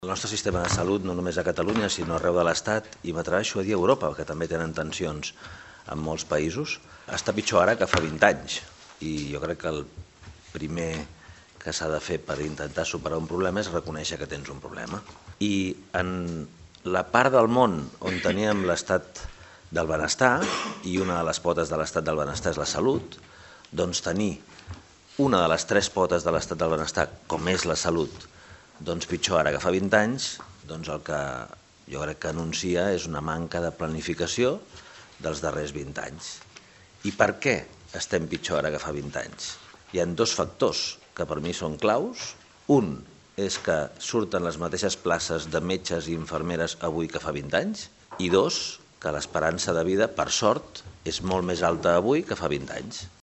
El nostre sistema de salut, no només a Catalunya, sinó arreu de l'Estat, i m'atreveixo a dir a Europa, que també tenen tensions en molts països, està pitjor ara que fa 20 anys. I jo crec que el primer que s'ha de fer per intentar superar un problema és reconèixer que tens un problema. I en la part del món on teníem l'estat del benestar, i una de les potes de l'estat del benestar és la salut, doncs tenir una de les tres potes de l'estat del benestar, com és la salut, doncs pitjor ara que fa 20 anys, doncs el que jo crec que anuncia és una manca de planificació dels darrers 20 anys. I per què estem pitjor ara que fa 20 anys? Hi ha dos factors que per mi són claus. Un és que surten les mateixes places de metges i infermeres avui que fa 20 anys, i dos, que l'esperança de vida, per sort, és molt més alta avui que fa 20 anys.